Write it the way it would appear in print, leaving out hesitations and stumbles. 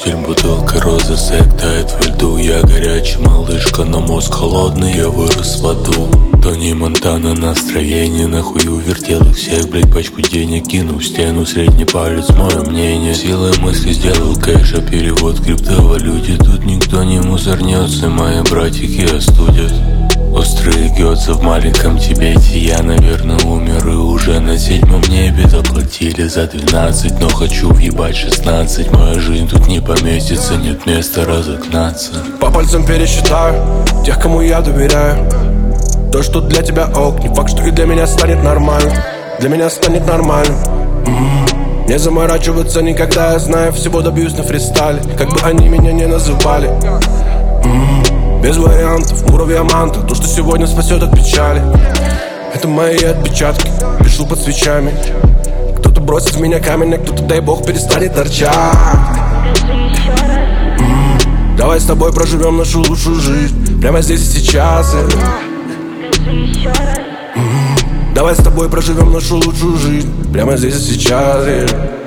Коктейль, бутылка, роза, сек тает во льду. Я горячий, малышка, но мозг холодный, я вырос в аду. Тони Монтана, настроение, нахуй увертел их всех, блять, пачку денег кину в стену, средний палец, мое мнение. Силой мысли сделал кэша, перевод криптовалюте. Тут никто не мусорнется, мои братики остудят. Острые гёдза в маленьком Тибете. Я, наверное, умер и уже на 7-м небе. Доплатили за 12, но хочу въебать 16. Моя жизнь тут не поместится, нет места разогнаться. По пальцам пересчитаю тех, кому я доверяю. То, что для тебя ок, не факт, что и для меня станет нормально. Для меня станет нормально. Не заморачиваться никогда, я знаю, всего добьюсь на фристайле. Как бы они меня не называли. Без вариантов, муравья манта. То, что сегодня спасет от печали. Это мои отпечатки, пишу под свечами. Кто-то бросит в меня камень, а кто-то, дай бог, перестанет торчать. Давай с тобой проживем нашу лучшую жизнь прямо здесь и сейчас. Давай с тобой проживем нашу лучшую жизнь прямо здесь и сейчас.